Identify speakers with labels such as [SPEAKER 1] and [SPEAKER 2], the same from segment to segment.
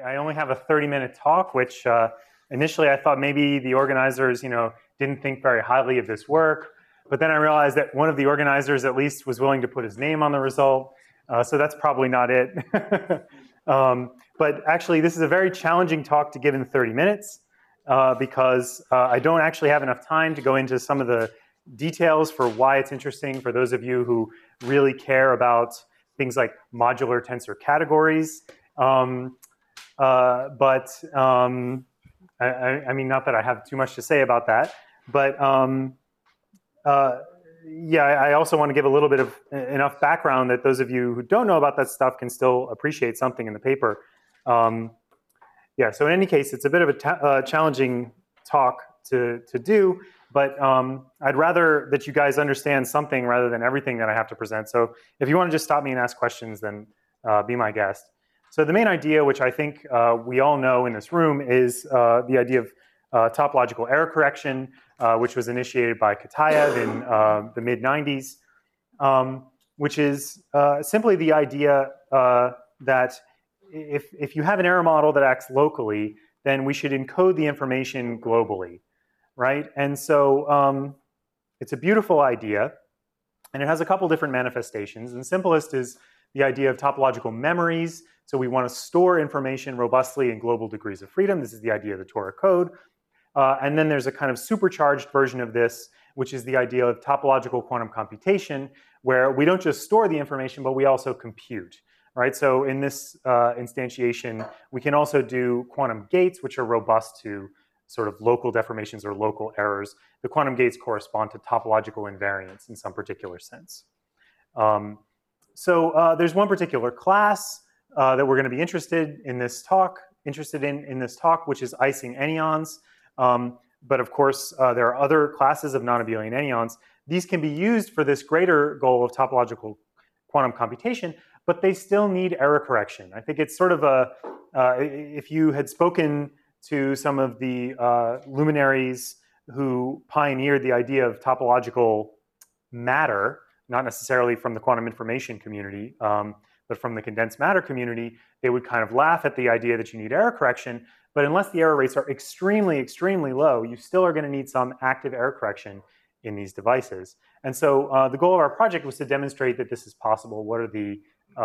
[SPEAKER 1] I only have a 30-minute talk, which initially I thought maybe the organizers, didn't think very highly of this work. But then I realized that one of the organizers at least was willing to put his name on the result. So that's probably not it. But actually, this is a very challenging talk to give in 30 minutes because I don't actually have enough time to go into some of the details for why it's interesting for those of you who really care about things like modular tensor categories. I mean, not that I have too much to say about that, but yeah, I also want to give a little bit of enough background that those of you who don't know about that stuff can still appreciate something in the paper. Yeah, so in any case, it's a bit of a challenging talk to do, but I'd rather that you guys understand something rather than everything that I have to present. So if you want to just stop me and ask questions, then be my guest. So the main idea, which I think we all know in this room, is the idea of topological error correction, which was initiated by Kitaev in the mid-90s, which is simply the idea that if you have an error model that acts locally, then we should encode the information globally, right? And so it's a beautiful idea, and it has a couple different manifestations. And the simplest is the idea of topological memories. So we want to store information robustly in global degrees of freedom. This is the idea of the Tora code. And then there's a kind of supercharged version of this, which is the idea of topological quantum computation, where we don't just store the information, but we also compute, right? So in this instantiation, we can also do quantum gates, which are robust to sort of local deformations or local errors. The quantum gates correspond to topological invariance in some particular sense. So there's one particular class that we're going to be interested in this talk, which is Ising anyons. But of course, there are other classes of non-abelian anyons. These can be used for this greater goal of topological quantum computation, but they still need error correction. I think it's sort of if you had spoken to some of the luminaries who pioneered the idea of topological matter, not necessarily from the quantum information community, but from the condensed matter community, they would kind of laugh at the idea that you need error correction. But unless the error rates are extremely, extremely low, you still are going to need some active error correction in these devices. And so the goal of our project was to demonstrate that this is possible. What are the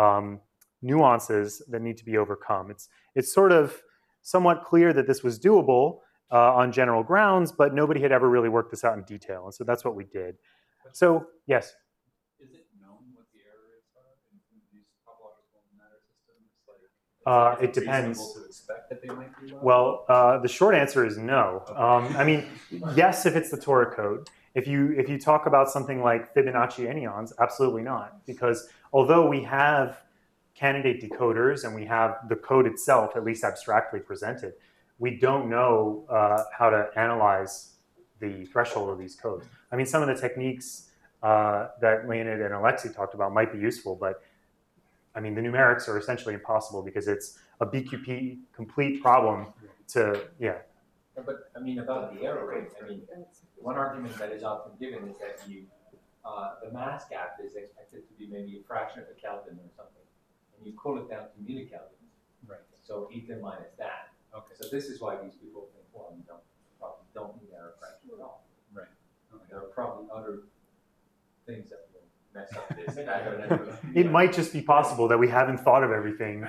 [SPEAKER 1] nuances that need to be overcome? It's sort of somewhat clear that this was doable on general grounds, but nobody had ever really worked this out in detail. And so that's what we did. So, yes?
[SPEAKER 2] Is it known what the error rates are in these topological matter systems?
[SPEAKER 1] It depends.
[SPEAKER 2] Reasonable to expect that they might be low?
[SPEAKER 1] Well, the short answer is no. I mean, yes, if it's the Tora code. If you talk about something like Fibonacci anyons, absolutely not. Because although we have candidate decoders and we have the code itself, at least abstractly presented, we don't know how to analyze the threshold of these codes. I mean, some of the techniques that Leonid and Alexei talked about might be useful, but I mean, the numerics are essentially impossible because it's a BQP complete problem to, yeah.
[SPEAKER 3] But I mean, about the error rate, I mean, one argument that is often given is that the mass gap is expected to be maybe a fraction of a Kelvin or something, and you cool it down to millikelvin.
[SPEAKER 2] Right.
[SPEAKER 3] So eta minus that.
[SPEAKER 2] Okay.
[SPEAKER 3] So this is why these people think, well, you probably don't need error correction at all.
[SPEAKER 2] Right. Okay.
[SPEAKER 3] There are probably other things that will mess up this.
[SPEAKER 1] It might just be possible that we haven't thought of everything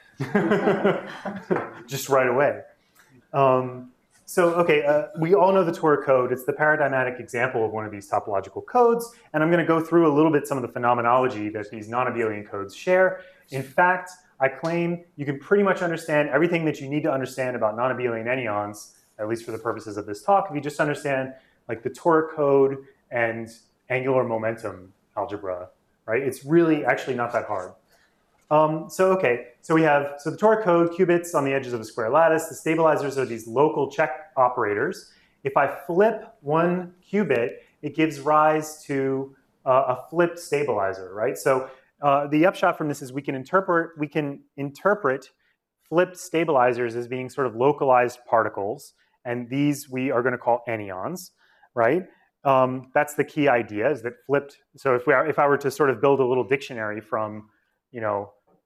[SPEAKER 1] just right away. So, okay, we all know the Tora code. It's the paradigmatic example of one of these topological codes. And I'm going to go through a little bit some of the phenomenology that these non-abelian codes share. In fact, I claim you can pretty much understand everything that you need to understand about non-abelian anyons, at least for the purposes of this talk, if you just understand like the Tora code and angular momentum algebra, right? It's really actually not that hard. So the Tora code, qubits on the edges of a square lattice. The stabilizers are these local check operators. If I flip one qubit, it gives rise to a flipped stabilizer, right? So the upshot from this is we can interpret flipped stabilizers as being sort of localized particles, and these we are going to call anyons, right? That's the key idea, is that flipped. So if I were to sort of build a little dictionary from,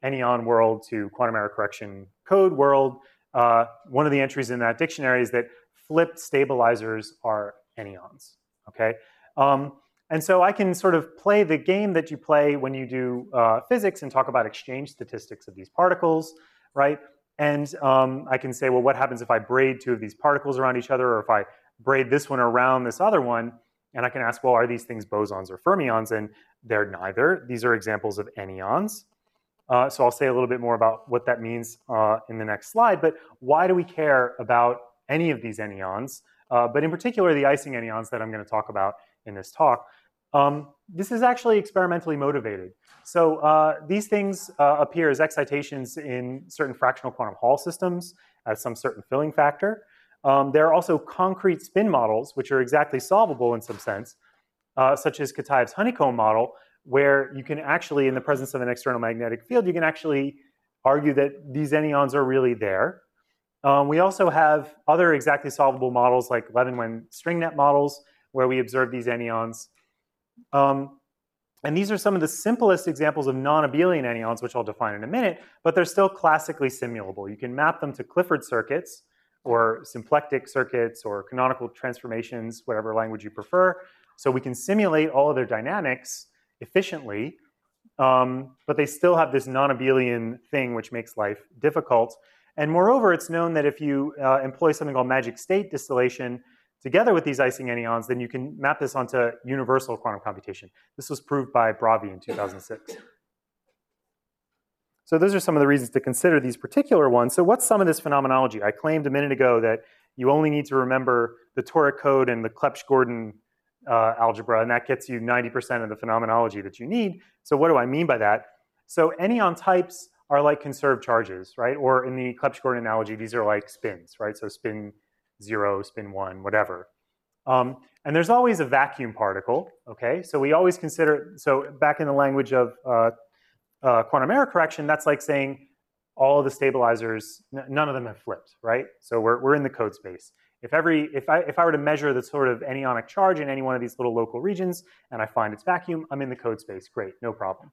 [SPEAKER 1] Enneon world to quantum error correction code world, one of the entries in that dictionary is that flipped stabilizers are enneons, okay? And so I can sort of play the game that you play when you do physics and talk about exchange statistics of these particles, right? And I can say, well, what happens if I braid two of these particles around each other, or if I braid this one around this other one? And I can ask, well, are these things bosons or fermions? And they're neither. These are examples of enneons. So I'll say a little bit more about what that means in the next slide. But why do we care about any of these enneons? But in particular, the Ising enneons that I'm going to talk about in this talk. This is actually experimentally motivated. So these things appear as excitations in certain fractional quantum Hall systems at some certain filling factor. There are also concrete spin models, which are exactly solvable in some sense, such as Kitaev's honeycomb model, where you can actually, in the presence of an external magnetic field, you can actually argue that these enneons are really there. We also have other exactly solvable models like Levin-Wen stringnet models, where we observe these enneons. And these are some of the simplest examples of non-abelian enneons, which I'll define in a minute, but they're still classically simulable. You can map them to Clifford circuits, or symplectic circuits, or canonical transformations, whatever language you prefer. So we can simulate all of their dynamics efficiently, but they still have this non-abelian thing which makes life difficult. And moreover, it's known that if you employ something called magic state distillation together with these Ising enneons, then you can map this onto universal quantum computation. This was proved by Bravi in 2006. So those are some of the reasons to consider these particular ones. So what's some of this phenomenology? I claimed a minute ago that you only need to remember the toric code and the Clebsch-Gordon algebra, and that gets you 90% of the phenomenology that you need. So what do I mean by that? So enneon types are like conserved charges, right? Or in the Clebsch-Gordon analogy, these are like spins, right? So spin 0, spin 1, whatever. And there's always a vacuum particle, okay? So we always consider, so back in the language of quantum error correction, that's like saying all of the stabilizers, none of them have flipped, right? So we're in the code space. If I were to measure the sort of enneonic charge in any one of these little local regions and I find it's vacuum, I'm in the code space. Great, no problem.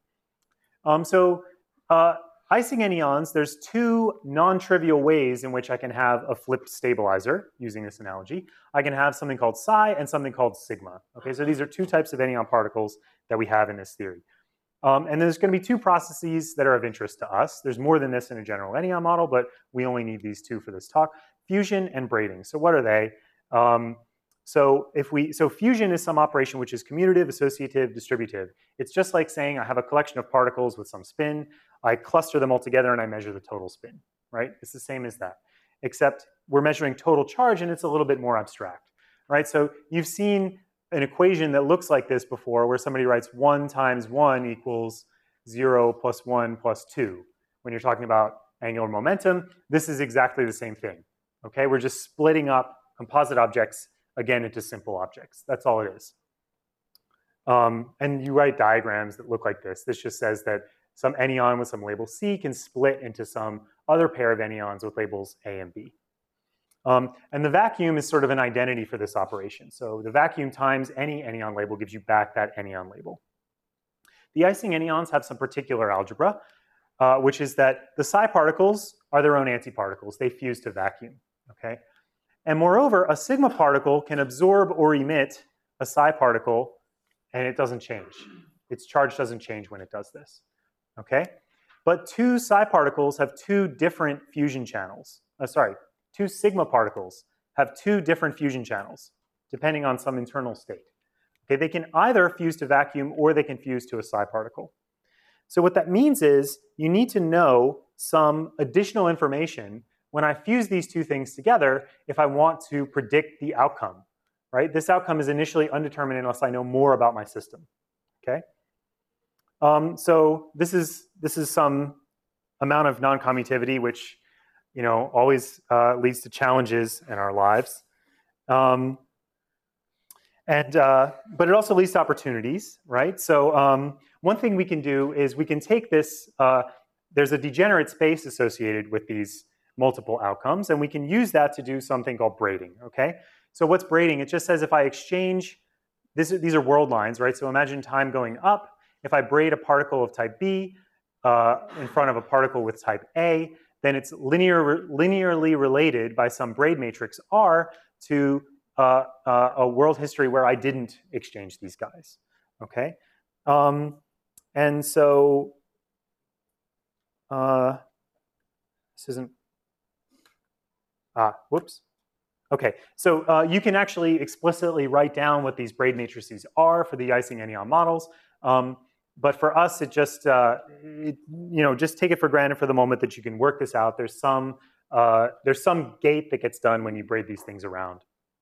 [SPEAKER 1] Ising enneons, there's two non-trivial ways in which I can have a flipped stabilizer using this analogy. I can have something called psi and something called sigma. Okay, so these are two types of enneon particles that we have in this theory. And there's going to be two processes that are of interest to us. There's more than this in a general enneon model, but we only need these two for this talk. Fusion and braiding. So what are they? So fusion is some operation which is commutative, associative, distributive. It's just like saying I have a collection of particles with some spin. I cluster them all together and I measure the total spin, right? It's the same as that, except we're measuring total charge and it's a little bit more abstract, right? So you've seen an equation that looks like this before, where somebody writes 1 times 1 equals 0 plus 1 plus 2. When you're talking about angular momentum, this is exactly the same thing, okay? We're just splitting up composite objects, again, into simple objects. That's all it is. And you write diagrams that look like this. This just says that some enneon with some label C can split into some other pair of enneons with labels A and B. And the vacuum is sort of an identity for this operation. So the vacuum times any enneon label gives you back that enneon label. The Ising enneons have some particular algebra, which is that the psi particles are their own antiparticles. They fuse to vacuum, okay? And moreover, a sigma particle can absorb or emit a psi particle, and it doesn't change. Its charge doesn't change when it does this, okay? But two psi particles have two different fusion channels. Two sigma particles have two different fusion channels, depending on some internal state. Okay, they can either fuse to vacuum or they can fuse to a psi particle. So what that means is you need to know some additional information when I fuse these two things together if I want to predict the outcome, right? This outcome is initially undetermined unless I know more about my system, okay? So this is some amount of non-commutivity, which always leads to challenges in our lives. But it also leads to opportunities, right? So one thing we can do is we can take this, there's a degenerate space associated with these multiple outcomes, and we can use that to do something called braiding, okay? So what's braiding? It just says if I exchange, these are world lines, right? So imagine time going up. If I braid a particle of type B, in front of a particle with type A, then it's linearly related by some braid matrix R to a world history where I didn't exchange these guys, okay? And so this isn't, whoops. Okay, so you can actually explicitly write down what these braid matrices are for the Ising Enneagon models. But for us, it just, just take it for granted for the moment that you can work this out. There's some gate that gets done when you braid these things around.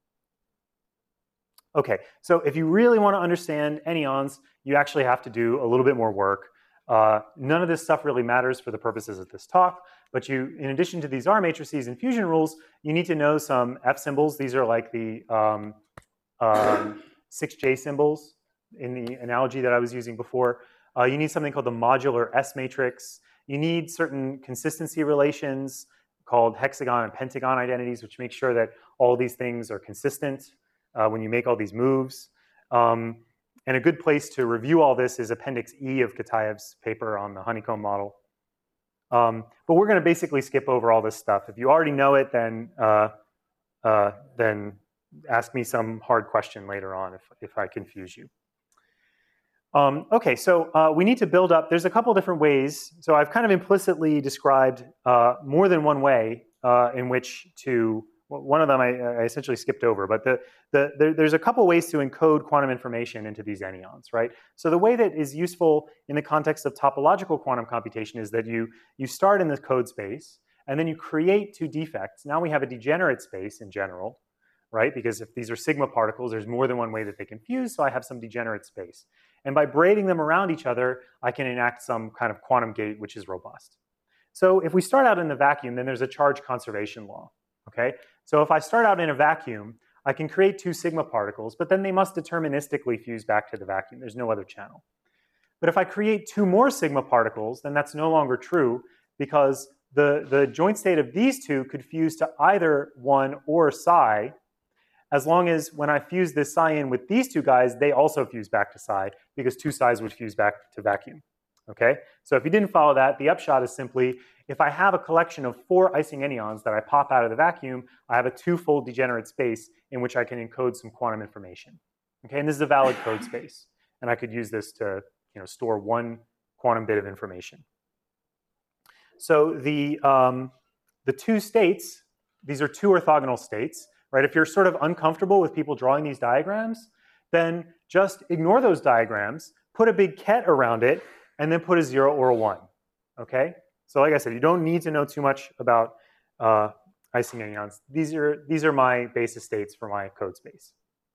[SPEAKER 1] Okay, so if you really want to understand enneagens, you actually have to do a little bit more work. None of this stuff really matters for the purposes of this talk, but you, in addition to these R matrices and fusion rules, you need to know some F symbols. These are like the 6J symbols in the analogy that I was using before. You need something called the modular S matrix. You need certain consistency relations called hexagon and pentagon identities, which make sure that all these things are consistent when you make all these moves. And a good place to review all this is Appendix E of Kitaev's paper on the honeycomb model. But we're going to basically skip over all this stuff. If you already know it, then ask me some hard question later on if I confuse you. Okay, so we need to build up. There's a couple different ways. So I've kind of implicitly described more than one way in which to. One of them I essentially skipped over, but there's a couple ways to encode quantum information into these enneagens, right? So the way that is useful in the context of topological quantum computation is that you start in the code space, and then you create two defects. Now we have a degenerate space in general, right? Because if these are sigma particles, there's more than one way that they can fuse, so I have some degenerate space. And by braiding them around each other, I can enact some kind of quantum gate which is robust. So if we start out in the vacuum, then there's a charge conservation law, okay? So if I start out in a vacuum, I can create two sigma particles, but then they must deterministically fuse back to the vacuum. There's no other channel. But if I create two more sigma particles, then that's no longer true because the joint state of these two could fuse to either one or psi, as long as when I fuse this psi in with these two guys, they also fuse back to psi because two psis would fuse back to vacuum. Okay? So if you didn't follow that, the upshot is simply, if I have a collection of 4 Ising enneagens that I pop out of the vacuum, I have a two-fold degenerate space in which I can encode some quantum information. Okay, and this is a valid code space. And I could use this to store one quantum bit of information. So the two states, these are two orthogonal states, right? If you're sort of uncomfortable with people drawing these diagrams, then just ignore those diagrams, put a big ket around it, and then put a 0 or a 1, okay? So like I said, you don't need to know too much about Ising enneagens. These are my basis states for my code space.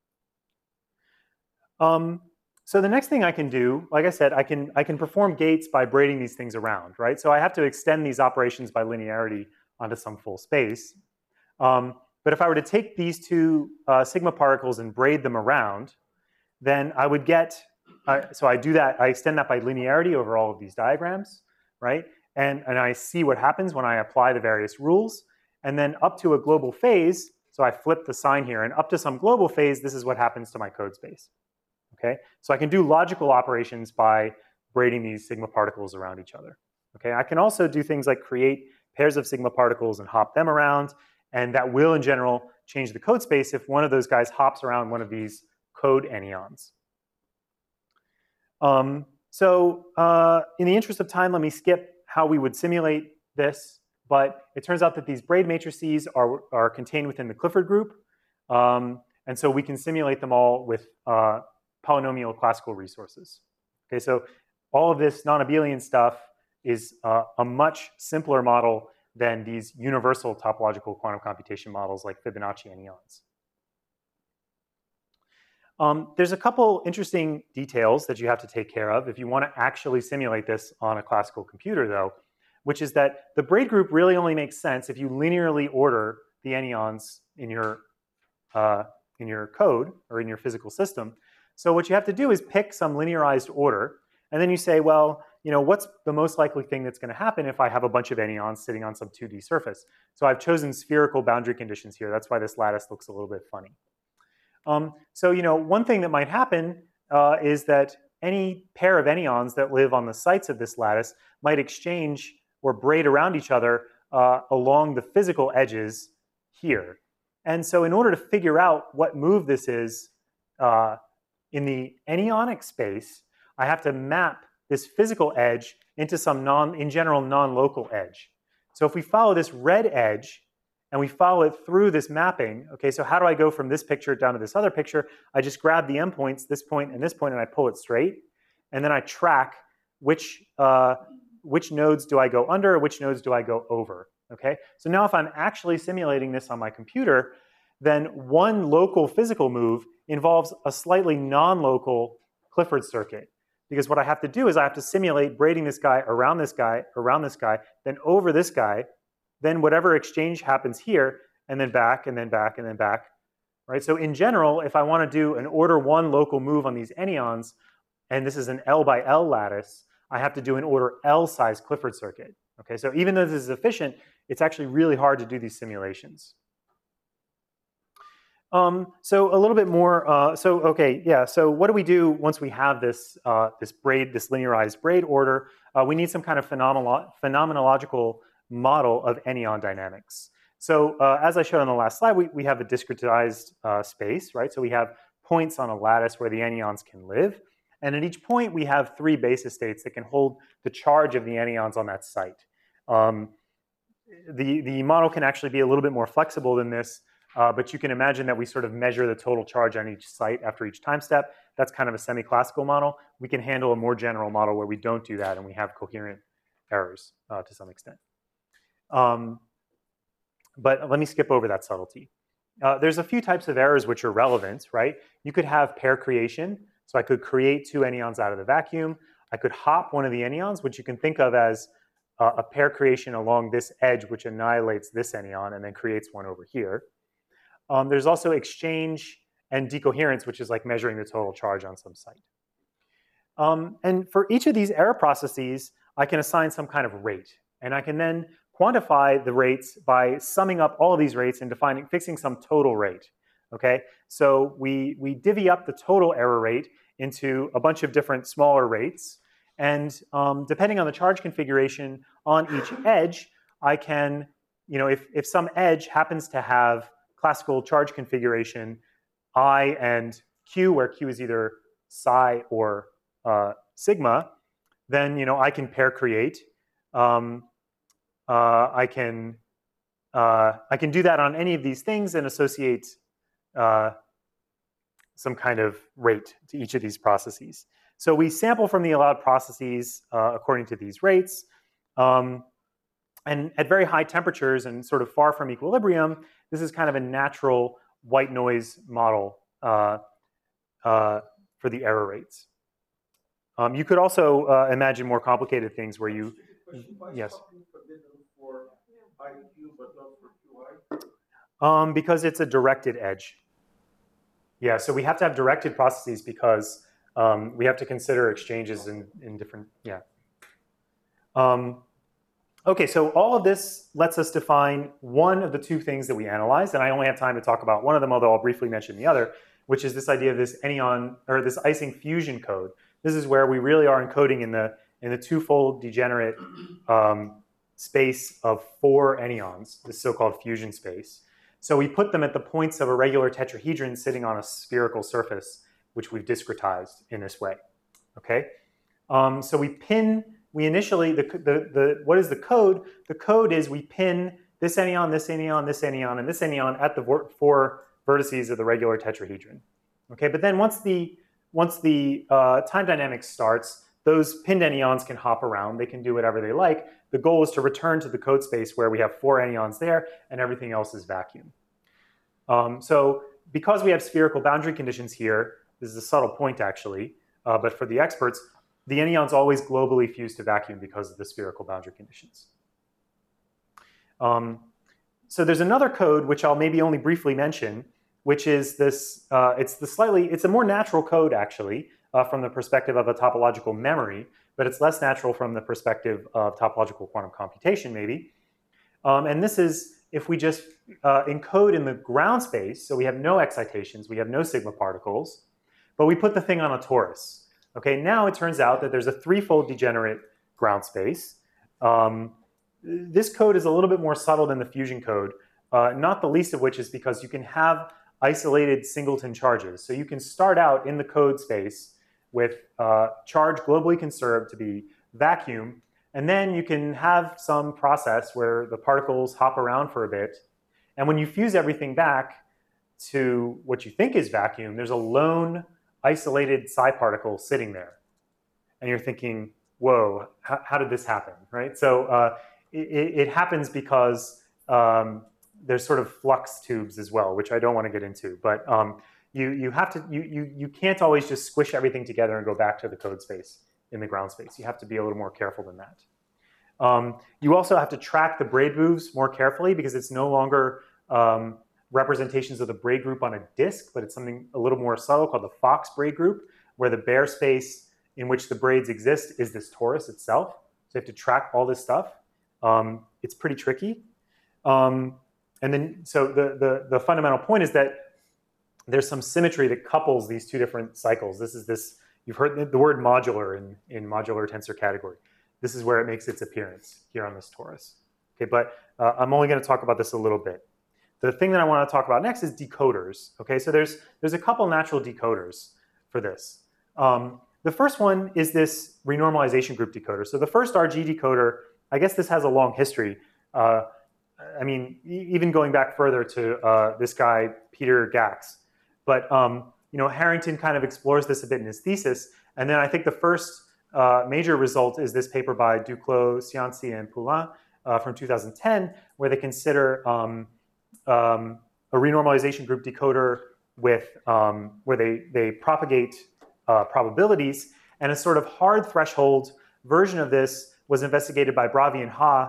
[SPEAKER 1] So the next thing I can do, like I said, I can perform gates by braiding these things around, right? So I have to extend these operations by linearity onto some full space. But if I were to take these two sigma particles and braid them around, then I would get, so I do that, I extend that by linearity over all of these diagrams, right? And I see what happens when I apply the various rules. And then up to a global phase, so I flip the sign here, and up to some global phase, this is what happens to my code space. Okay, so I can do logical operations by braiding these sigma particles around each other. Okay, I can also do things like create pairs of sigma particles and hop them around, and that will, in general, change the code space if one of those guys hops around one of these code enneagens. So in the interest of time, let me skip how we would simulate this, but it turns out that these braid matrices are contained within the Clifford group, and so we can simulate them all with polynomial classical resources. Okay, so all of this non-abelian stuff is a much simpler model than these universal topological quantum computation models like Fibonacci enneagens. There's a couple interesting details that you have to take care of if you want to actually simulate this on a classical computer, though, which is that the braid group really only makes sense if you linearly order the enneagens in your code or in your physical system. So what you have to do is pick some linearized order, and then you say, well, what's the most likely thing that's going to happen if I have a bunch of enneagens sitting on some 2D surface? So I've chosen spherical boundary conditions here. That's why this lattice looks a little bit funny. So one thing that might happen is that any pair of anyons that live on the sites of this lattice might exchange or braid around each other along the physical edges here. And so in order to figure out what move this is in the anyonic space, I have to map this physical edge into some in general, non-local edge. So if we follow this red edge and we follow it through this mapping, okay, so how do I go from this picture down to this other picture? I just grab the endpoints, this point, and I pull it straight. And then I track which nodes do I go under, which nodes do I go over, okay? So now if I'm actually simulating this on my computer, then one local physical move involves a slightly non-local Clifford circuit. Because what I have to do is I have to simulate braiding this guy, around this guy, then over this guy, then whatever exchange happens here, and then back, and then back, and then back. Right? So in general, if I want to do an order 1 local move on these anyons, and this is an L by L lattice, I have to do an order L size Clifford circuit. Okay, so even though this is efficient, it's actually really hard to do these simulations. So a little bit more, so what do we do once we have this, this linearized braid order? We need some kind of phenomenological model of anyon dynamics. So as I showed on the last slide, we have a discretized space, right? So we have points on a lattice where the anyons can live. And at each point, we have 3 basis states that can hold the charge of the anyons on that site. The model can actually be a little bit more flexible than this. But you can imagine that we sort of measure the total charge on each site after each time step. That's kind of a semi-classical model. We can handle a more general model where we don't do that and we have coherent errors to some extent. But let me skip over that subtlety. There's a few types of errors which are relevant, right? You could have pair creation. So I could create 2 anyons out of the vacuum. I could hop one of the anyons, which you can think of as a pair creation along this edge, which annihilates this anyon and then creates one over here. There's also exchange and decoherence, which is like measuring the total charge on some site. And for each of these error processes, I can assign some kind of rate. And I can then quantify the rates by summing up all of these rates and fixing some total rate. Okay, so we divvy up the total error rate into a bunch of different smaller rates. And depending on the charge configuration on each edge, I can, if some edge happens to have classical charge configuration I and Q, where Q is either psi or sigma, then I can pair create. I can do that on any of these things and associate some kind of rate to each of these processes. So we sample from the allowed processes according to these rates. And at very high temperatures and sort of far from equilibrium, this is kind of a natural white noise model for the error rates. You could also imagine more complicated things where you, yes.
[SPEAKER 4] For IQ, but not for QI?
[SPEAKER 1] Because it's a directed edge. Yeah, so we have to have directed processes because we have to consider exchanges in different, yeah. Okay, so all of this lets us define one of the 2 things that we analyzed, and I only have time to talk about one of them, although I'll briefly mention the other, which is this idea of this anyon, or this Ising fusion code. This is where we really are encoding in the 2-fold degenerate space of 4 anyons, this so-called fusion space. So we put them at the points of a regular tetrahedron sitting on a spherical surface, which we've discretized in this way. Okay, so we initially, what is the code? The code is we pin this anyon, this anyon, this anyon, and this anyon at the 4 vertices of the regular tetrahedron. Okay, but then once the time dynamics starts, those pinned anyons can hop around. They can do whatever they like. The goal is to return to the code space where we have 4 anyons there and everything else is vacuum. So because we have spherical boundary conditions here, this is a subtle point actually, but for the experts, the anyons always globally fuse to vacuum because of the spherical boundary conditions. So there's another code which I'll maybe only briefly mention, which is this, it's a more natural code actually from the perspective of a topological memory, but it's less natural from the perspective of topological quantum computation maybe. And this is if we just encode in the ground space, so we have no excitations, we have no sigma particles, but we put the thing on a torus. Okay, now it turns out that there's a threefold degenerate ground space. This code is a little bit more subtle than the fusion code, not the least of which is because you can have isolated singleton charges. So you can start out in the code space with charge globally conserved to be vacuum, and then you can have some process where the particles hop around for a bit. And when you fuse everything back to what you think is vacuum, there's a lone isolated psi particle sitting there. And you're thinking, whoa, how did this happen, right? So it happens because there's sort of flux tubes as well, which I don't want to get into. But you can't always just squish everything together and go back to the code space in the ground space. You have to be a little more careful than that. You also have to track the braid moves more carefully because it's no longer representations of the braid group on a disk, but it's something a little more subtle called the Fox braid group, where the bare space in which the braids exist is this torus itself. So you have to track all this stuff. It's pretty tricky. And then, so the fundamental point is that there's some symmetry that couples these two different cycles. You've heard the word modular in modular tensor category. This is where it makes its appearance here on this torus. Okay, but I'm only going to talk about this a little bit. The thing that I want to talk about next is decoders. Okay, so there's a couple natural decoders for this. The first one is this renormalization group decoder. So the first RG decoder, I guess this has a long history. I mean, even going back further to this guy, Peter Gax. But Harrington kind of explores this a bit in his thesis. And then I think the first major result is this paper by Duclos, Cianci, and Poulin from 2010, where they consider a renormalization group decoder with where they propagate probabilities, and a sort of hard threshold version of this was investigated by Bravi and Ha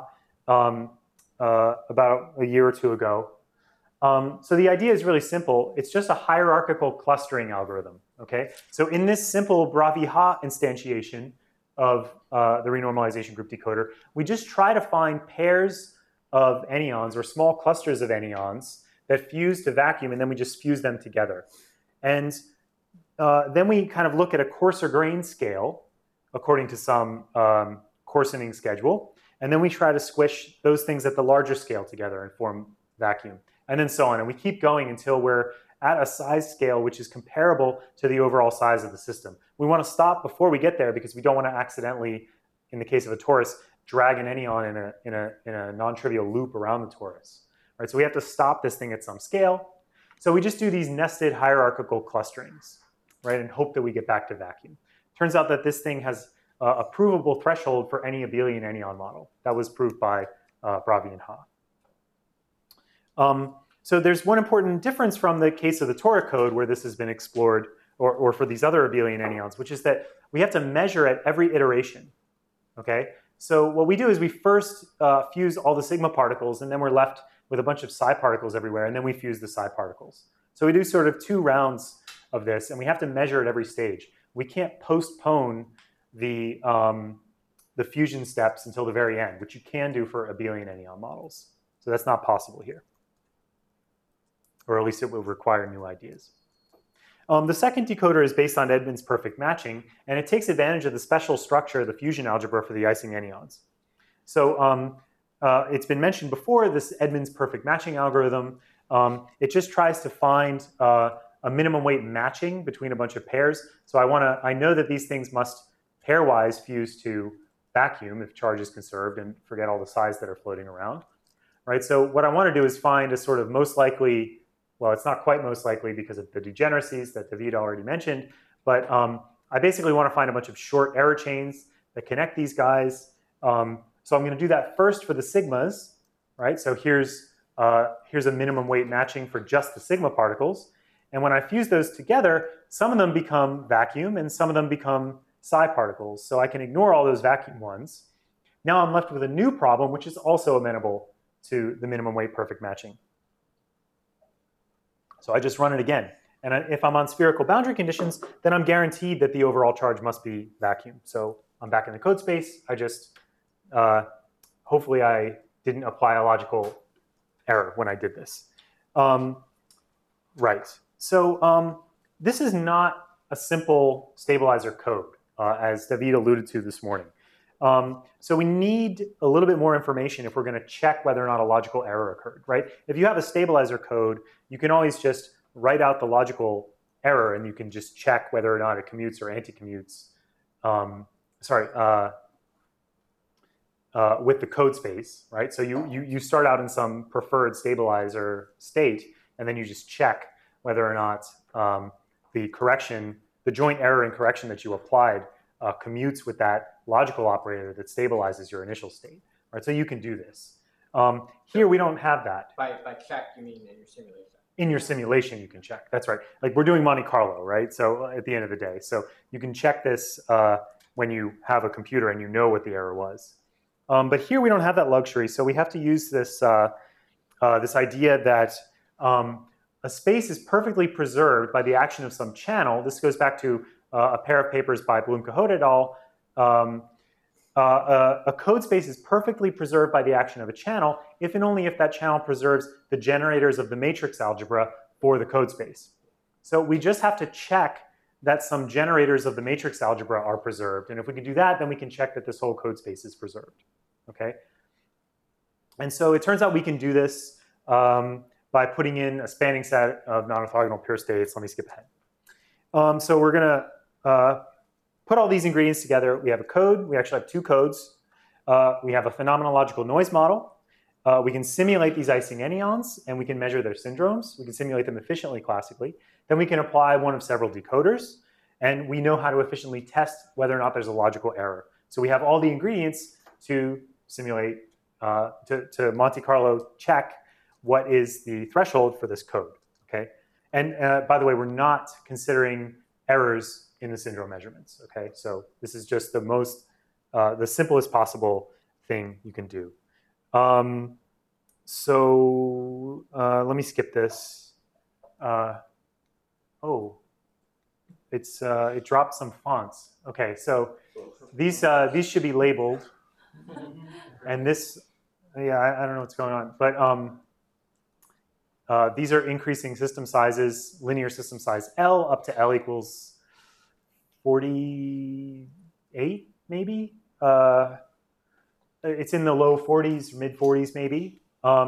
[SPEAKER 1] about a year or two ago. So the idea is really simple. It's just a hierarchical clustering algorithm. Okay, so in this simple Bravi-Ha instantiation of the renormalization group decoder, we just try to find pairs of anyons or small clusters of anyons that fuse to vacuum, and then we just fuse them together. And then we kind of look at a coarser grain scale according to some coarsening schedule, and then we try to squish those things at the larger scale together and form vacuum, and then so on. And we keep going until we're at a size scale which is comparable to the overall size of the system. We want to stop before we get there because we don't want to accidentally, in the case of a torus, drag an anyon in a non-trivial loop around the torus. Right, so we have to stop this thing at some scale. So we just do these nested hierarchical clusterings, right, and hope that we get back to vacuum. Turns out that this thing has a provable threshold for any abelian anyon model. That was proved by Bravi and Ha. So there's one important difference from the case of the toric code where this has been explored, or for these other abelian anyons, which is that we have to measure at every iteration. Okay, so what we do is we first fuse all the sigma particles, and then we're left with a bunch of psi particles everywhere, and then we fuse the psi particles. So we do sort of 2 rounds of this, and we have to measure at every stage. We can't postpone the fusion steps until the very end, which you can do for abelian anyon models. So that's not possible here. Or at least it will require new ideas. The second decoder is based on Edmonds perfect matching, and it takes advantage of the special structure of the fusion algebra for the Ising anyons. So it's been mentioned before, this Edmonds perfect matching algorithm. It just tries to find a minimum weight matching between a bunch of pairs. So I know that these things must pairwise fuse to vacuum if charge is conserved, and forget all the psi's that are floating around. Right? So what I want to do is find a sort of most likely, well, it's not quite most likely because of the degeneracies that David already mentioned, but I basically want to find a bunch of short error chains that connect these guys. So I'm going to do that first for the sigmas, right? So here's a minimum weight matching for just the sigma particles. And when I fuse those together, some of them become vacuum and some of them become psi particles. So I can ignore all those vacuum ones. Now I'm left with a new problem, which is also amenable to the minimum weight perfect matching. So I just run it again. And if I'm on spherical boundary conditions, then I'm guaranteed that the overall charge must be vacuum. So I'm back in the code space. I just, hopefully I didn't apply a logical error when I did this. Right. So this is not a simple stabilizer code. as David alluded to this morning. So we need a little bit more information if we're going to check whether or not a logical error occurred, right? If you have a stabilizer code, you can always just write out the logical error and you can just check whether or not it commutes or anti-commutes. With the code space, right? So you start out in some preferred stabilizer state, and then you just check whether or not the joint error and correction that you applied commutes with that logical operator that stabilizes your initial state, right? So you can do this. Here we don't have that.
[SPEAKER 3] By check, you mean in your simulation?
[SPEAKER 1] In your simulation, you can check. That's right. Like we're doing Monte Carlo, right? So at the end of the day, so you can check this when you have a computer and you know what the error was. But here we don't have that luxury, so we have to use this this idea that a space is perfectly preserved by the action of some channel. This goes back to a pair of papers by Bloom-Cahote et al. A code space is perfectly preserved by the action of a channel if and only if that channel preserves the generators of the matrix algebra for the code space. So we just have to check that some generators of the matrix algebra are preserved. And if we can do that, then we can check that this whole code space is preserved. Okay? And so it turns out we can do this by putting in a spanning set of non-orthogonal pure states. Let me skip ahead. So we're going to put all these ingredients together. We have a code. We actually have two codes. We have a phenomenological noise model. We can simulate these Ising anyons, and we can measure their syndromes. We can simulate them efficiently classically. Then we can apply one of several decoders, and we know how to efficiently test whether or not there's a logical error. So we have all the ingredients to simulate, to Monte Carlo check what is the threshold for this code, okay? And by the way, we're not considering errors in the syndrome measurements, okay? So this is just the simplest possible thing you can do. Let me skip this. It dropped some fonts. Okay, so these should be labeled, and this, yeah, I don't know what's going on, but these are increasing system sizes, linear system size L up to L equals 48, maybe. It's in the low 40s, mid 40s, maybe.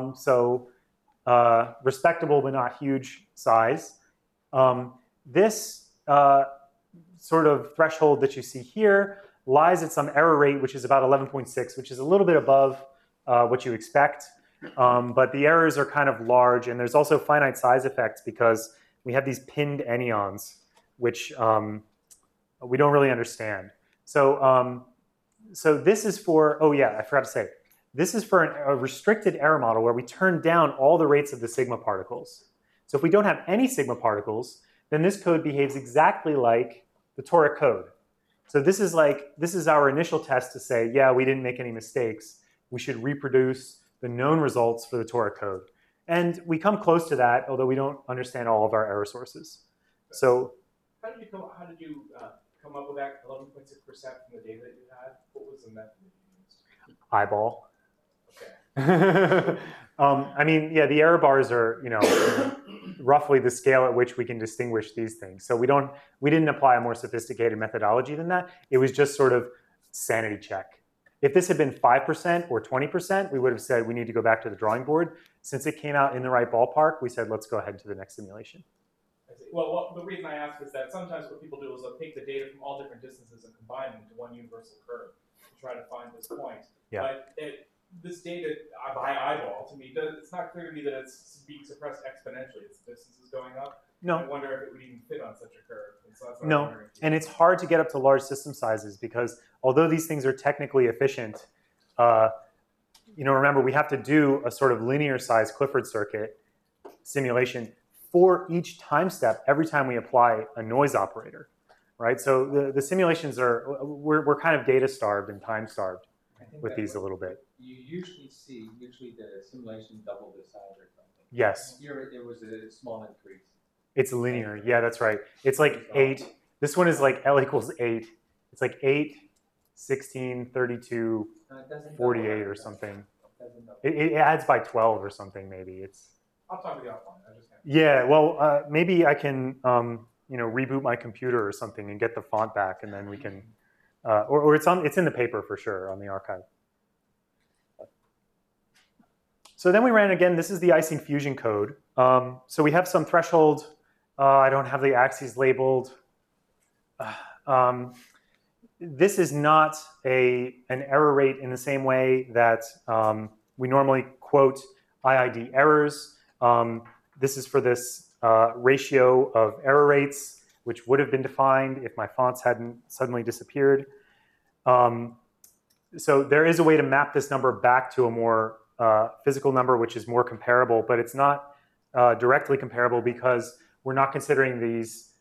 [SPEAKER 1] Respectable but not huge size. This sort of threshold that you see here lies at some error rate, which is about 11.6, which is a little bit above what you expect. But the errors are kind of large, and there's also finite size effects because we have these pinned anyons, which we don't really understand. So this is for, oh yeah, I forgot to say, this is for a restricted error model where we turn down all the rates of the sigma particles. So if we don't have any sigma particles, then this code behaves exactly like the toric code. So this is our initial test to say, yeah, we didn't make any mistakes. We should reproduce the known results for the toric code. And we come close to that, although we don't understand all of our error sources. So
[SPEAKER 5] how did you come up with that 11.6% from the data that you had? What was the method that you used?
[SPEAKER 1] Eyeball.
[SPEAKER 5] Okay.
[SPEAKER 1] I mean, yeah, the error bars are, roughly the scale at which we can distinguish these things. So we didn't apply a more sophisticated methodology than that. It was just sort of sanity check. If this had been 5% or 20%, we would have said we need to go back to the drawing board. Since it came out in the right ballpark, we said let's go ahead to the next simulation.
[SPEAKER 5] Well, the reason I ask is that sometimes what people do is they'll take the data from all different distances and combine them into one universal curve to try to find this point.
[SPEAKER 1] Yeah.
[SPEAKER 5] But this data by eyeball, to me, it's not clear to me that it's being suppressed exponentially. Its distance is going up.
[SPEAKER 1] No.
[SPEAKER 5] I wonder if it would even fit on such a curve. And so that's what
[SPEAKER 1] No,
[SPEAKER 5] I'm wondering.
[SPEAKER 1] and it's hard to get up to large system sizes because although these things are technically efficient, remember we have to do a sort of linear size Clifford circuit simulation for each time step every time we apply a noise operator, right? So the simulations we're kind of data starved and time starved with these a little bit.
[SPEAKER 3] You usually see the simulation double the size or something.
[SPEAKER 1] Yes.
[SPEAKER 3] Here there was a small increase.
[SPEAKER 1] It's linear. Yeah, that's right. It's like 8. This one is like L equals 8. It's like 8, 16, 32, 48 or something. It adds by 12 or something maybe.
[SPEAKER 5] I'll talk with you offline. I just can't.
[SPEAKER 1] Yeah, well, maybe I can reboot my computer or something and get the font back, and then we can or it's in the paper for sure on the archive. So then we ran again. This is the Ising fusion code. So we have some threshold. I don't have the axes labeled. This is not an error rate in the same way that we normally quote IID errors. This is for this ratio of error rates, which would have been defined if my fonts hadn't suddenly disappeared. So there is a way to map this number back to a more physical number, which is more comparable, but it's not directly comparable because we're not considering these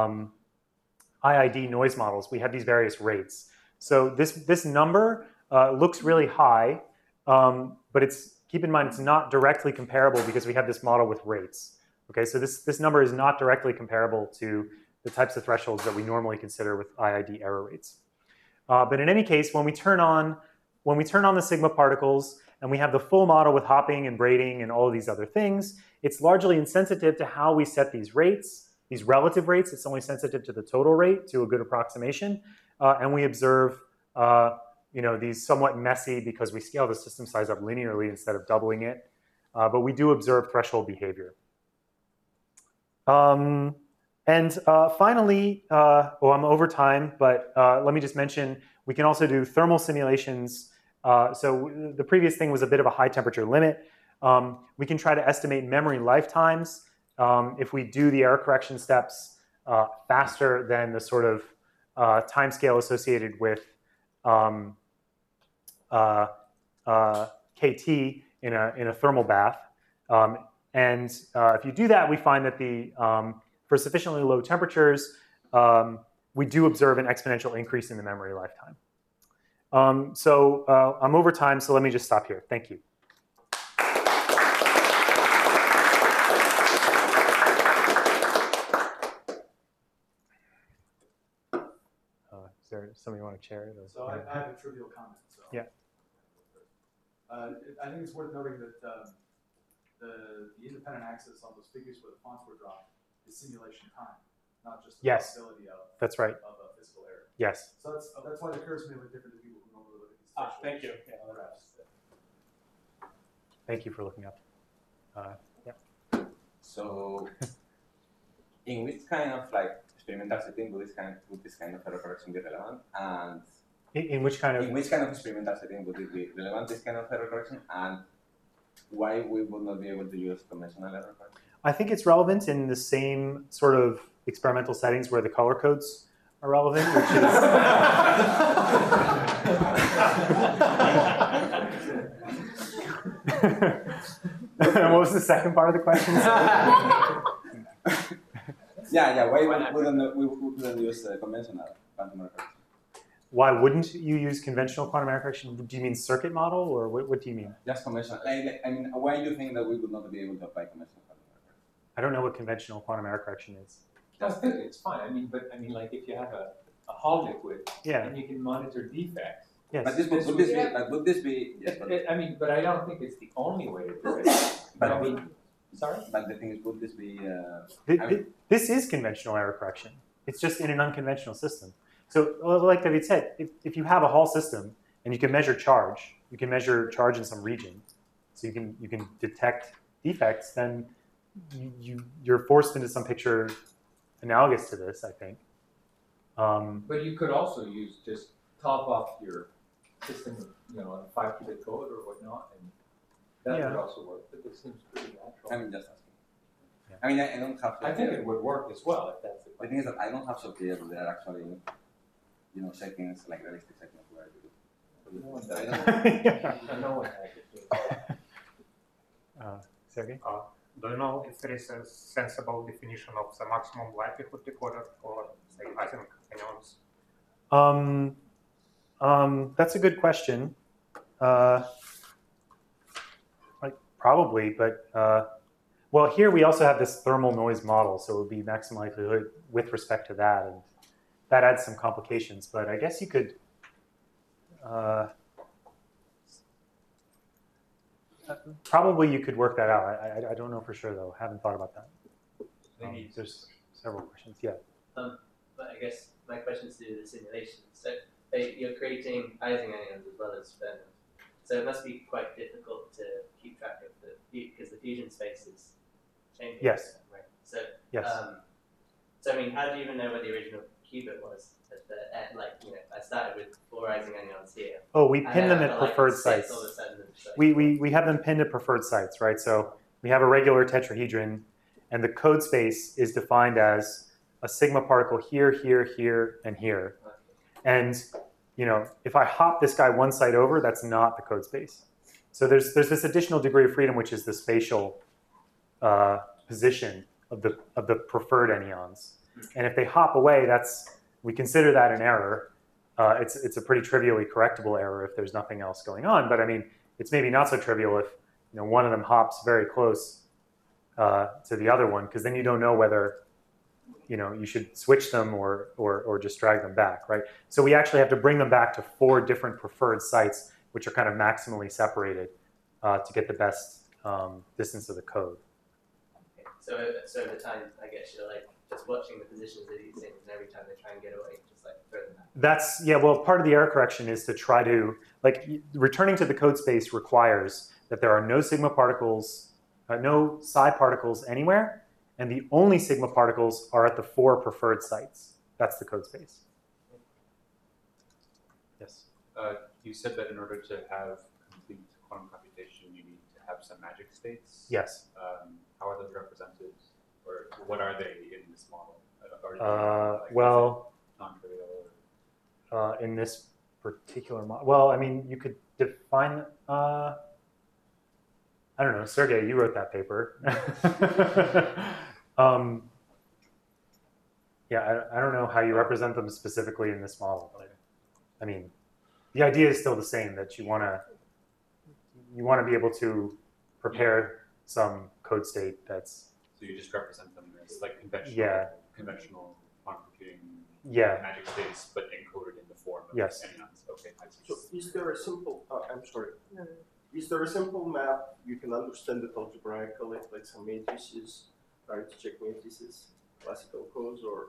[SPEAKER 1] IID noise models. We have these various rates. So this number looks really high, but keep in mind it's not directly comparable because we have this model with rates. Okay, so this number is not directly comparable to the types of thresholds that we normally consider with IID error rates. But in any case, when we turn on the sigma particles and we have the full model with hopping and braiding and all of these other things, it's largely insensitive to how we set these rates, these relative rates. It's only sensitive to the total rate, to a good approximation. And we observe these somewhat messy because we scale the system size up linearly instead of doubling it. But we do observe threshold behavior. Finally, I'm over time, but let me just mention, we can also do thermal simulations. So the previous thing was a bit of a high temperature limit. We can try to estimate memory lifetimes if we do the error correction steps faster than the sort of time scale associated with KT in a thermal bath. If you do that, we find that for sufficiently low temperatures, we do observe an exponential increase in the memory lifetime. I'm over time, so let me just stop here. Thank you. Is there something you want to share?
[SPEAKER 2] So I have a trivial comment. So.
[SPEAKER 1] Yeah.
[SPEAKER 2] I think it's worth noting that the independent access on those figures where the fonts were dropped is simulation time, not just the possibility of a physical error.
[SPEAKER 1] Yes.
[SPEAKER 2] So that's why the curves may look different to people who normally look at these.
[SPEAKER 5] Thank you.
[SPEAKER 1] Thank you for looking up.
[SPEAKER 6] So, in which kind of experimental setting would this kind of error correction be relevant? And
[SPEAKER 1] in which kind of
[SPEAKER 6] experimental setting would it be relevant, this kind of error correction? And why we would not be able to use conventional error correction?
[SPEAKER 1] I think it's relevant in the same sort of experimental settings where the color codes are relevant, which is... What was the second part of the question?
[SPEAKER 6] Why we wouldn't use conventional quantum error correction?
[SPEAKER 1] Why wouldn't you use conventional quantum error correction? Do you mean circuit model, or what do you mean?
[SPEAKER 6] Just conventional. Why do you think that we would not be able to apply conventional quantum error correction?
[SPEAKER 1] I don't know what conventional quantum error correction is.
[SPEAKER 3] I think it's fine. Like if you have a Hall liquid, and you can monitor defects.
[SPEAKER 1] Yes.
[SPEAKER 6] But would this be? Yes,
[SPEAKER 3] but I don't think it's the only way to do it. Sorry.
[SPEAKER 6] But the thing is, would this be?
[SPEAKER 1] This is conventional error correction. It's just in an unconventional system. So, like David said, if you have a Hall system and you can measure charge, you can measure charge in some region, so you can detect defects, then you're forced into some picture analogous to this, I think.
[SPEAKER 3] But you could also just top off your system with, a 5-qubit code or whatnot, and that would also work. But this seems pretty natural.
[SPEAKER 6] I'm just asking.
[SPEAKER 1] Yeah.
[SPEAKER 6] I don't have.
[SPEAKER 3] I think it would work as well if that's the
[SPEAKER 6] The thing is that I don't have so clear that there are actually, settings like realistic settings where you.
[SPEAKER 3] No one does. No one has it.
[SPEAKER 1] Sergey?
[SPEAKER 7] Do you know if there is a sensible definition of the maximum likelihood decoder for, say, Ising canyons?
[SPEAKER 1] That's a good question. Probably, but well, here we also have this thermal noise model, so it would be maximum likelihood with respect to that, and that adds some complications. But I guess you could. Probably you could work that out. I don't know for sure though. I haven't thought about that. There's several questions. Yeah.
[SPEAKER 8] But I guess my question is to the simulation. So you're creating Ising anyons as well as fermions. So it must be quite difficult to keep track of because the fusion space is changing.
[SPEAKER 1] Yes.
[SPEAKER 8] Right. So
[SPEAKER 1] Yes.
[SPEAKER 8] So I mean, how do you even know what the original qubit was? I started with 4 Ising anyons here.
[SPEAKER 1] Oh, we pin them at preferred
[SPEAKER 8] six
[SPEAKER 1] sites.
[SPEAKER 8] all of a sudden,
[SPEAKER 1] We have them pinned at preferred sites, right? So we have a regular tetrahedron, and the code space is defined as a sigma particle here, here, here, and here.
[SPEAKER 8] Okay.
[SPEAKER 1] And if I hop this guy one site over, that's not the code space. So there's this additional degree of freedom, which is the spatial position of the preferred anyons. And if they hop away, we consider that an error. It's a pretty trivially correctable error if there's nothing else going on. But I mean, it's maybe not so trivial if one of them hops very close to the other one, because then you don't know whether you should switch them or just drag them back, right? So we actually have to bring them back to 4 different preferred sites, which are kind of maximally separated to get the best distance of the code.
[SPEAKER 8] Okay. So over time, I guess you're just watching the positions of these things, and every time they try and get away, just throw them back.
[SPEAKER 1] Well, part of the error correction is to try to, returning to the code space requires that there are no sigma particles, no psi particles anywhere, and the only sigma particles are at the 4 preferred sites. That's the code space. Yes?
[SPEAKER 9] You said that in order to have complete quantum computation, you need to have some magic states.
[SPEAKER 1] Yes.
[SPEAKER 9] How are those represented, or what are they in this model?
[SPEAKER 1] Well,
[SPEAKER 9] non-trivial.
[SPEAKER 1] In this particular model, well, I mean, you could define. I don't know, Sergey, you wrote that paper. Yeah, I don't know how you represent them specifically in this model, but I mean, the idea is still the same, that you want to be able to prepare some code state that's.
[SPEAKER 9] So you just represent them as conventional quantum computing magic states, but encoded in the form of anyons. Okay.
[SPEAKER 4] So is there a simple? I'm sorry. No. Is there a simple map you can understand it algebraically, like some matrices, trying to check matrices, classical codes, or?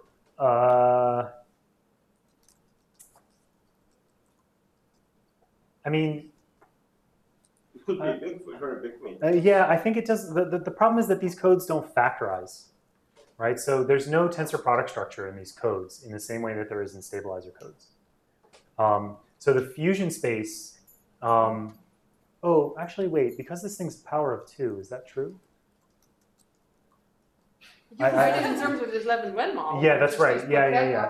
[SPEAKER 1] I mean,
[SPEAKER 4] it could be a very big matrix.
[SPEAKER 1] Yeah, I think it does. The problem is that these codes don't factorize, right? So there's no tensor product structure in these codes in the same way that there is in stabilizer codes. So the fusion space. Oh, actually, wait. Because this thing's power of 2, is that true?
[SPEAKER 10] You can write it in terms of this Levin-Wen model.
[SPEAKER 1] Yeah, that's right. Yeah.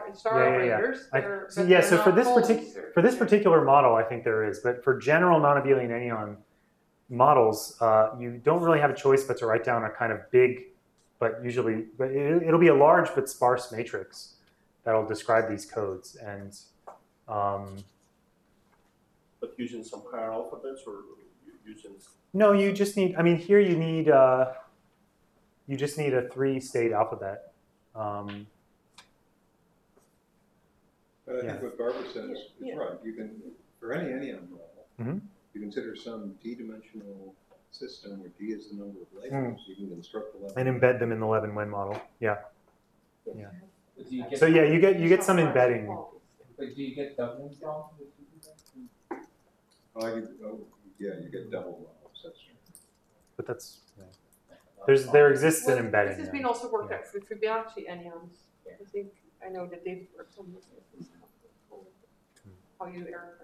[SPEAKER 1] So for this particular model, I think there is. But for general non-abelian anyon models, you don't really have a choice but to write down a kind of big, but it'll be a large but sparse matrix that'll describe these codes. And
[SPEAKER 4] but using some higher alphabets or using?
[SPEAKER 1] No, you just need. I mean, here you need. You just need a 3-state alphabet.
[SPEAKER 11] But I think what Barbara says is right. You can, for any anyon model, you consider some d-dimensional system where d is the number of layers. You can construct the
[SPEAKER 1] and embed them in the Levin-Wen model. Yeah. So yeah, you get some embedding.
[SPEAKER 3] But do you get doubling from?
[SPEAKER 11] Yeah, you get double models. That's true.
[SPEAKER 1] But that's. There exists an embedding.
[SPEAKER 10] This has been also worked out for Fibonacci anyons. I think I know that they've worked on this. How you error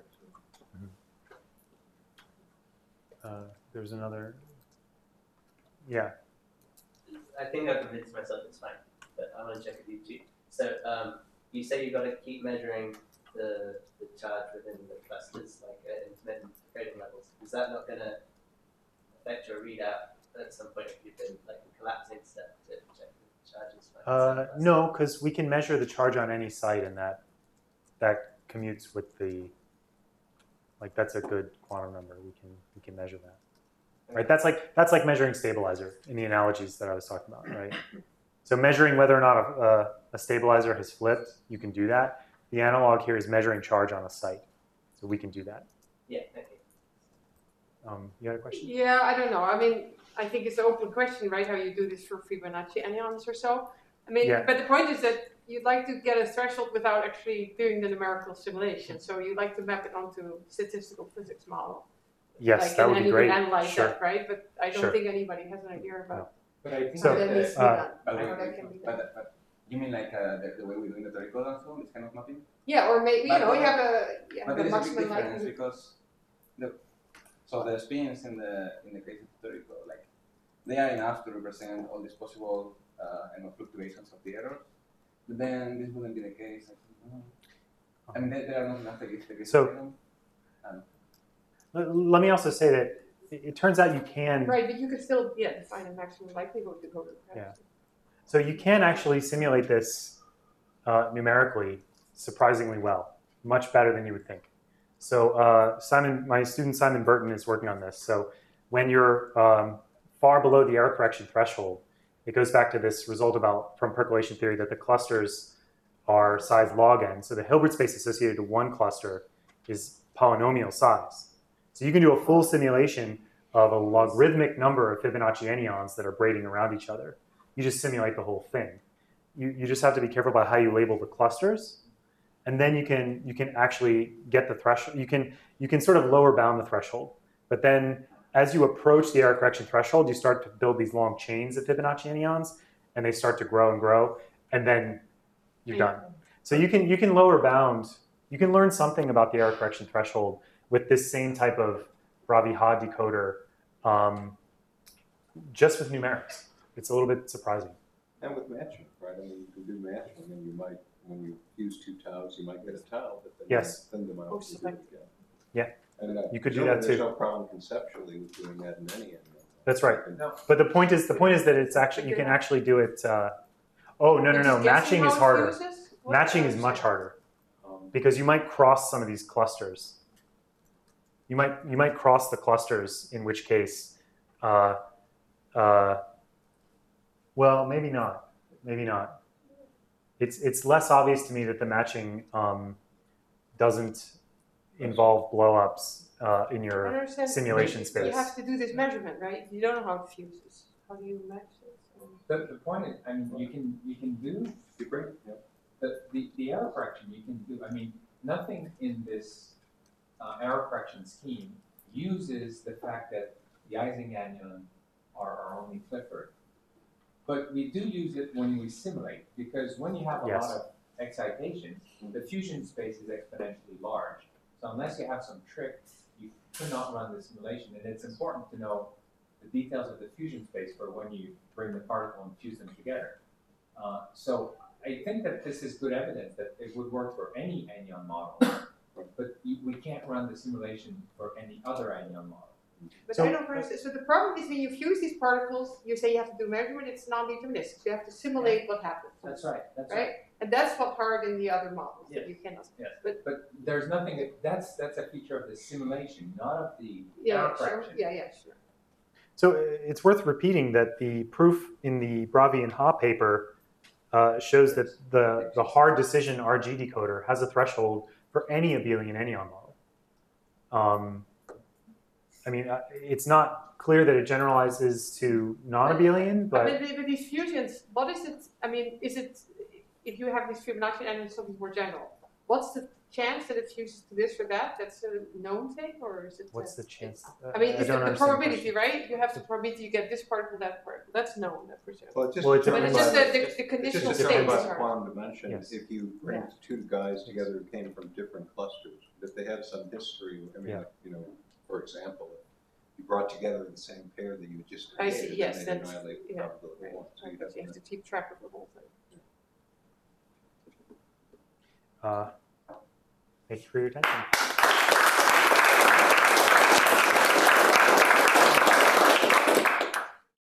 [SPEAKER 10] correction.
[SPEAKER 1] There's another. Yeah.
[SPEAKER 8] I think I've convinced myself it's fine, but I want to check with you too. So you say you've got to keep measuring the charge within the clusters, like intermittent trading levels. Is that not going to affect your readout at some point if you've been collapsing step to check the charges?
[SPEAKER 1] No, because we can measure the charge on any site, and that commutes with the. That's a good quantum number. We can measure that. Right. That's like measuring stabilizer in the analogies that I was talking about. Right. So measuring whether or not a stabilizer has flipped, you can do that. The analog here is measuring charge on a site, so we can do that.
[SPEAKER 8] Yeah. Thank you.
[SPEAKER 1] You had a question?
[SPEAKER 10] Yeah, I don't know. I mean, I think it's an open question, right? How you do this for Fibonacci anyons or so. I mean, but the point is that you'd like to get a threshold without actually doing the numerical simulation. So you'd like to map it onto statistical physics model.
[SPEAKER 1] Yes,
[SPEAKER 10] like,
[SPEAKER 1] that would be great.
[SPEAKER 10] You can analyze
[SPEAKER 1] sure.
[SPEAKER 10] that, right? But I don't
[SPEAKER 1] Sure.
[SPEAKER 10] think anybody has an idea about
[SPEAKER 3] But I think
[SPEAKER 1] So,
[SPEAKER 10] how that needs to be done. How that can be done.
[SPEAKER 6] But you mean like the way we're doing the theoretical and so on, this kind of mapping?
[SPEAKER 10] Yeah, or maybe,
[SPEAKER 6] But-
[SPEAKER 10] you
[SPEAKER 6] but-
[SPEAKER 10] have
[SPEAKER 6] But
[SPEAKER 10] a
[SPEAKER 6] there is a big
[SPEAKER 10] maximum
[SPEAKER 6] difference
[SPEAKER 10] likelihood.
[SPEAKER 6] because the spins in the case of theoretical, like they are enough to represent all these possible fluctuations of the error. But then this wouldn't be the case. I mean, there are not enough cases.
[SPEAKER 1] So- Let me also say that it turns out you can.
[SPEAKER 10] Right, but you could still define a maximum likelihood decoder.
[SPEAKER 1] Yeah. So you can actually simulate this numerically surprisingly well, much better than you would think. So my student Simon Burton is working on this. So when you're far below the error correction threshold, it goes back to this result from percolation theory that the clusters are size log n. So the Hilbert space associated to one cluster is polynomial size. So you can do a full simulation of a logarithmic number of Fibonacci anyons that are braiding around each other. You just simulate the whole thing. You just have to be careful about how you label the clusters, and then you can actually get the threshold. You can sort of lower bound the threshold, but then as you approach the error correction threshold, you start to build these long chains of Fibonacci anyons, and they start to grow and grow, and then you're done. So you can lower bound. You can learn something about the error correction threshold with this same type of Ravi-Ha decoder, just with numerics. It's a little bit surprising.
[SPEAKER 11] And with matching, right? I mean, you can do matching, and you might, when you use two taus, you might get a tau, but then
[SPEAKER 1] Yes.
[SPEAKER 11] you thin them out. And do it again.
[SPEAKER 1] Yeah.
[SPEAKER 11] And
[SPEAKER 1] You could do that
[SPEAKER 11] there's
[SPEAKER 1] too.
[SPEAKER 11] no problem conceptually with doing that in any end.
[SPEAKER 1] That's right.
[SPEAKER 11] No.
[SPEAKER 1] But the point is that it's actually you can actually do it. Oh no.
[SPEAKER 10] Just guessing
[SPEAKER 1] Matching
[SPEAKER 10] how
[SPEAKER 1] is
[SPEAKER 10] it
[SPEAKER 1] harder.
[SPEAKER 10] fuses? What
[SPEAKER 1] Matching
[SPEAKER 10] the
[SPEAKER 1] is
[SPEAKER 10] hell
[SPEAKER 1] much
[SPEAKER 10] that?
[SPEAKER 1] harder because you might cross some of these clusters. You might cross the clusters, in which case, well, maybe not. Maybe not. It's less obvious to me that the matching doesn't involve blowups in
[SPEAKER 10] I
[SPEAKER 1] your
[SPEAKER 10] understand.
[SPEAKER 1] simulation
[SPEAKER 10] You
[SPEAKER 1] space.
[SPEAKER 10] have to do this measurement, right? You don't know how it fuses. How do you match this?
[SPEAKER 3] The point is, I mean, you can do the error correction. You can do. I mean, nothing in this error correction scheme uses the fact that the Ising anion are only Clifford. But we do use it when we simulate, because when you have a
[SPEAKER 1] Yes.
[SPEAKER 3] lot of excitation, the fusion space is exponentially large. So unless you have some trick, you cannot run the simulation. And it's important to know the details of the fusion space for when you bring the particle and fuse them together. So I think that this is good evidence that it would work for any anion model, but we can't run the simulation for any other anion model.
[SPEAKER 10] But
[SPEAKER 1] So-
[SPEAKER 10] I don't understand. So the problem is when you fuse these particles, you say you have to do measurement, it's non-deterministic. So you have to simulate what happens.
[SPEAKER 3] That's right. That's
[SPEAKER 10] Right? And that's what's hard in the other models that
[SPEAKER 3] Yes.
[SPEAKER 10] you cannot.
[SPEAKER 3] Yes,
[SPEAKER 10] But
[SPEAKER 3] but there's nothing that's a feature of the simulation, not of the
[SPEAKER 10] yeah,
[SPEAKER 3] error
[SPEAKER 10] sure.
[SPEAKER 3] correction.
[SPEAKER 10] Yeah, sure.
[SPEAKER 1] So it's worth repeating that the proof in the Bravi and Ha paper shows that the hard decision RG decoder has a threshold for any abelian anion model. I mean, it's not clear that it generalizes to non-abelian, but
[SPEAKER 10] But these fusions, what is it? I mean, is it if you have these Fibonacci and something more general? What's the chance that it fuses to this or that? That's a known thing, or is it?
[SPEAKER 1] what's the chance?
[SPEAKER 10] I mean,
[SPEAKER 1] I
[SPEAKER 10] it's
[SPEAKER 1] don't
[SPEAKER 10] the
[SPEAKER 1] understand
[SPEAKER 10] probability, right? You have the probability you get this particle, that particle. That's known, I presume.
[SPEAKER 11] Well, it's just
[SPEAKER 1] Well, it's
[SPEAKER 10] But it's just
[SPEAKER 11] determined by-
[SPEAKER 10] the
[SPEAKER 11] it's
[SPEAKER 10] conditional
[SPEAKER 11] just
[SPEAKER 10] states
[SPEAKER 11] determined by
[SPEAKER 10] are
[SPEAKER 11] the quantum dimension.
[SPEAKER 1] Yes.
[SPEAKER 11] If you bring two guys together who came from different clusters, if they have some history, I mean,
[SPEAKER 1] Yeah.
[SPEAKER 11] like, you know, for example, you brought together the same pair that you just
[SPEAKER 10] I
[SPEAKER 11] created,
[SPEAKER 10] see, yes,
[SPEAKER 11] and
[SPEAKER 10] that's-
[SPEAKER 11] they annihilate the
[SPEAKER 10] yeah,
[SPEAKER 11] probability
[SPEAKER 10] right.
[SPEAKER 11] of one. So you
[SPEAKER 10] You have
[SPEAKER 11] have
[SPEAKER 10] to keep track of the whole thing.
[SPEAKER 1] thank you for your attention.